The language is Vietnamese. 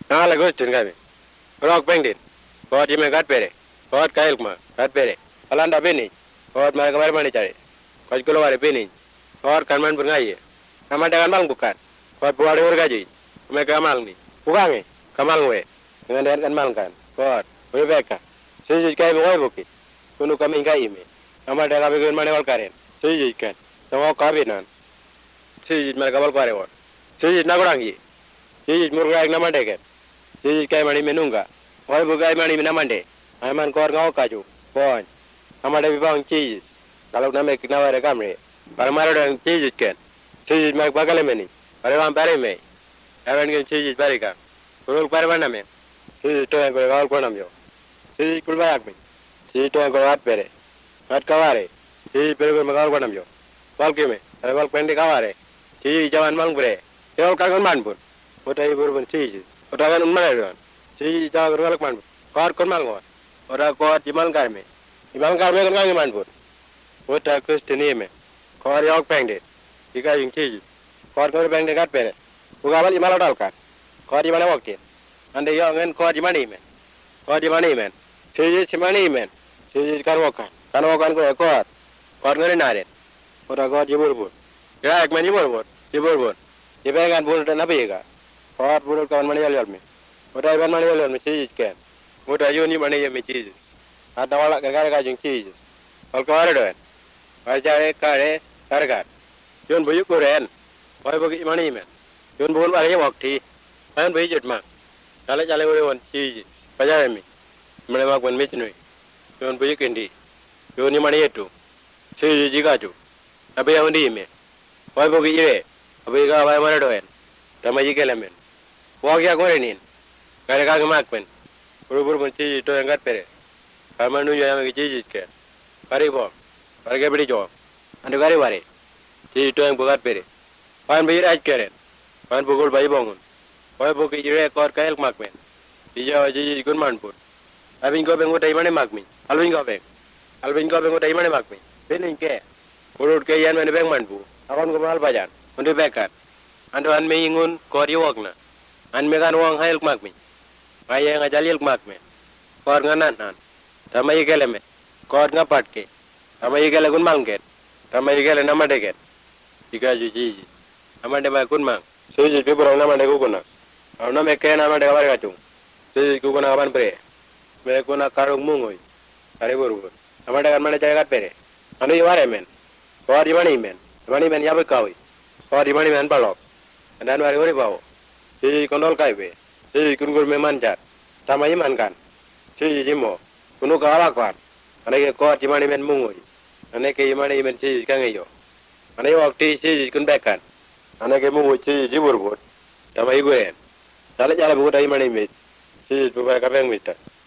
Nala gustin kami. Rock bangdin. Kod yime gat pere. Kod kailkma gat pere. Alanda bini. Kod mara kamar mani cari. Kod kulo wari bini. Kod kanman berngai. Nama dengan malang bukan. Kod buat urgaji. Mereka kamal ni. Bukangi. Kamal we. Dengan kan malang kan. Kod. Webeka. Sejujurnya kami ngoi buki. Kunu kami ngai ime. Nama dengan kami mani wal karen. Sejujurnya kan. Sama kami nan. Sejujurnya mereka wal kare wal. Sejujurnya nakurangi. Sejujurnya murgai nama deket. Sejujurnya kami mani menungga. Ngoi bukai mani menamande. Aiman kor ngau kaju. Pon. Amada bibang cheese. Kalau nama kita wara kamre. Para mara dong cheese kan. Cheese mak bagale meni. Para wan pare me. Awan kan cheese pare ka. Kurul pare mana me. Cheese to yang kau kau namyo. Cheese kulba yak me. Cheese to yang kau at pere. At kaware. Cheese pere kau kau kau namyo. Wal ke me. Wal pende kaware. Cheese jawan mang pere. Kau kau man pun. Otai pun cheese. Otai kan unmana don. Cheese jawan kau man. Kau kau mal kau. Orang kau jimal kau me. Imam kami kan kami manpur. Wota Kristeni me. Kor yok pengde. Ika yung chiji. Kor kor pengde kat pere. Ugabal imal odal kan. Kor di mana waktu? Ande yok ngen kor di mana imen. Kor di mana imen. Chiji cimani imen. Chiji kan wakan. Kan wakan ko kor. Kor ngere naren. Wota kor jibur bur. Ya ek men jibur bur. Jibur bur. Jibengan bur dan apa ika. Kor bur kawan mani yal me. Wota iban mani yal me chiji ken. Wota yoni mani yal me chiji. Ada walak kerja kerja jengki, kalau kau ada doan, kerja kerja kerja, John bujuk kuren, kau bagi mana iman, John bukan bagi waktu, kau bagi jatah, jalan jalan kuren ciji, kerja kami, mana mak pun macam John bujuk kendi, John ni mana itu, ciji jika tu, tapi yang di iman, kau bagi je, tapi kau bagi mana doan, ramai jika lemen, waktu aku renin, kerja kerja mak pun, buru pun ciji tu yang kat pere. Kamu nu yang kecil ke, kari bom, kari kebiri jom, anda kari wari, jadi itu yang buat pere, pan bayar aja keren, pan pukul bayi bangun, kau buki jere kor kail makmen, dia jadi ikut manpur, abin kau bengut dari mana makmin, alvin kau bengut dari mana makmin, bening ke, urut ke yang mana beng manpu, akan kau mal bajan, untuk bekat, anda an mengingun kor iwakna, an mekan uang hail makmin, ayah ngajalil makmin, kor nganan. Tama igele me, kod nga patke, tama igele kun mangket, tama igele nama deket, jika juji, nama dema kun mang, suji pibro nama deku kuna, nama meke nama deka bar kacung, suji kuna kapan pre, me kuna karung mungoi, kari buru, nama deka mana cai kat pere, anu iware men, kod imani men yabe kawi, kod imani men balok, dan wari wari bawo, suji kondol kaibe, suji kungur me manjar, tama iman kan, suji jimo. Kuno kalah kuat, ane ke kor cimani men mungoi, ane ke cimani men ciji kangeyo, ane waktu ciji kun bekan, ane ke mungoi ciji jibur bur, sama ibu en, jalan jalan buat cimani men, ciji bukan kapeng mita.